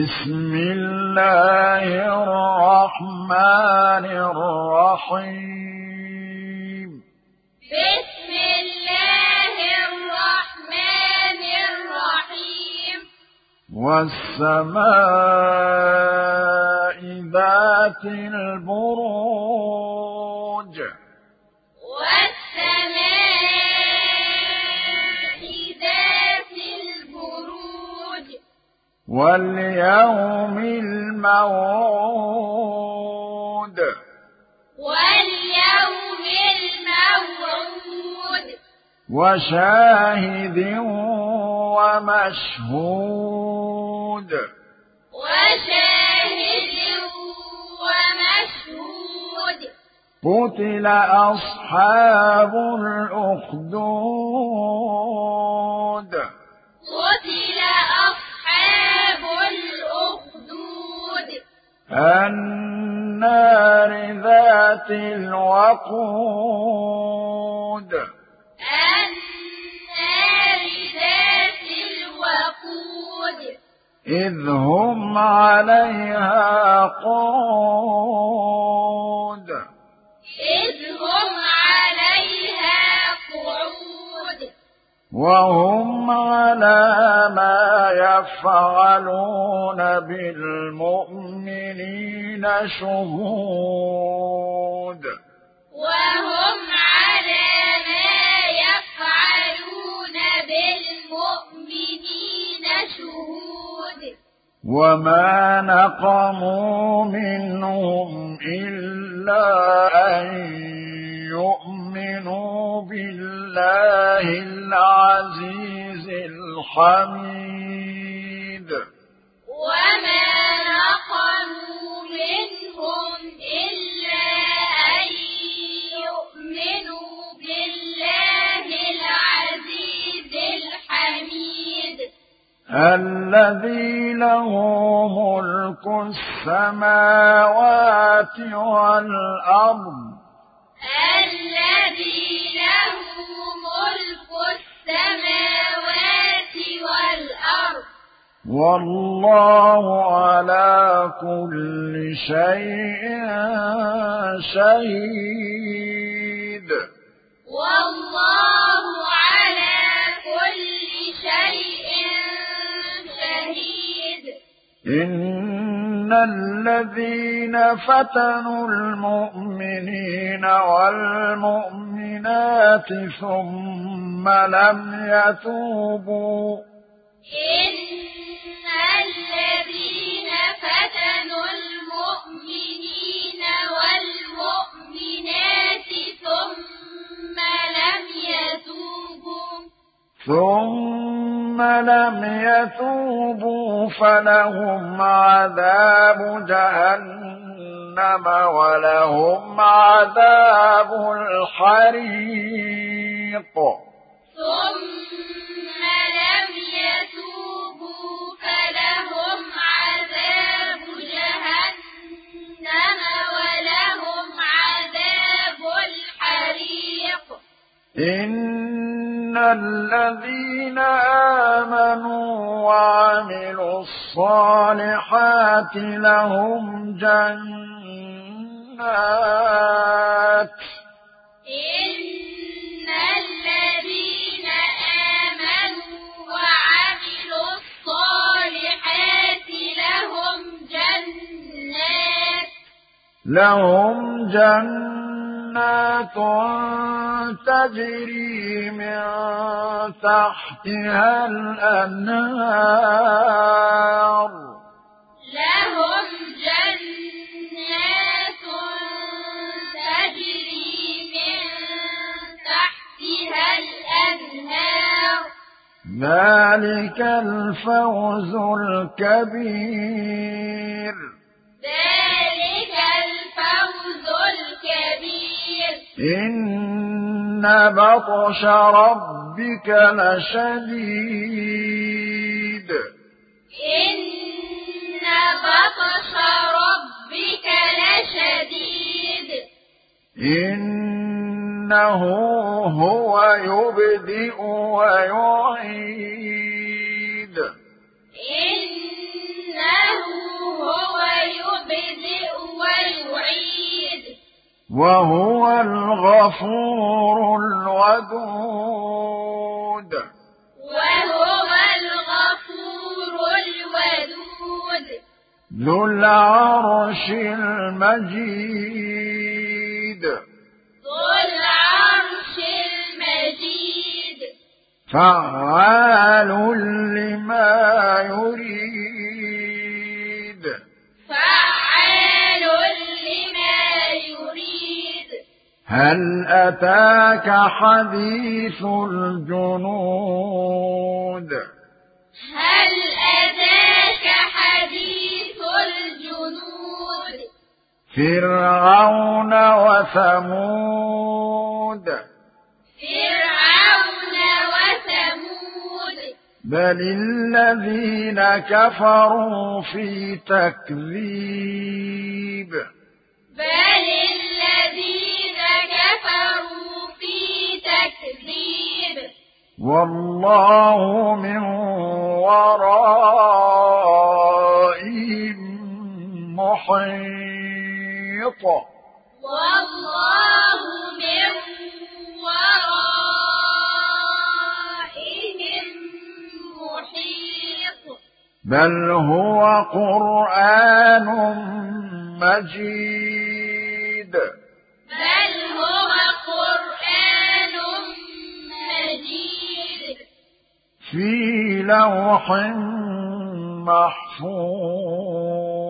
بسم الله الرحمن الرحيم بسم الله الرحمن الرحيم والسماء ذات البروج والسماء ذات البروج واليوم الموعود واليوم الموعود وشاهد ومشهود وشاهد ومشهود قتل أصحاب الأخدود قتل أصحاب الأخدود النار ذات الوقود النار ذات الوقود إذ هم عليها قعود إذ هم عليها قعود وهم على ما يفعلون بالمؤمنين شهود وهم على ما يفعلون بالمؤمنين شهود وما نقموا منهم إلا أن يؤمنوا بالله العزيز الحميد وما نقموا منهم إلا أن يؤمنوا بالله العزيز الحميد الذي له ملك السماوات والأرض الذي له ملك السماوات والأرض والله على كل شيء شهيد والله على كل شيء شهيد إن الذين فتنوا المؤمنين والمؤمنات ثم لم يتوبوا إن الذين فتنوا المؤمنين والمؤمنات ثم لم يتوبوا فلهم عذاب جهنم ولهم عذاب الحريق ثم لم يتوبوا فلهم عذاب جهنم ولهم عذاب الحريق إن الذين آمنوا وعملوا الصالحات لهم جنات إن الذين آمنوا وعملوا الصالحات لهم جنات تجري من تحتها الأنهار لهم جنات تجري من تحتها الأنهار ذلك الفوز الكبير ذلك الفوز الكبير إن بطش ربك لشديد إن بطش ربك لشديد إنه هو يبدئ ويعيد إنه وهو الغفور الودود وهو الغفور الودود ذو العرش المجيد ذو العرش المجيد فعال لما يريد فعال لما يريد هل أتاك حديث الجنود هل أتاك حديث الجنود فرعون وثمود فرعون وثمود بل الذين كفروا في تكذيب بل الذين كفروا في تكذيب والله من ورائهم محيط والله من ورائهم محيط بل هو قرآن مجيد بل هو قرآن مجيد في لوح محفوظ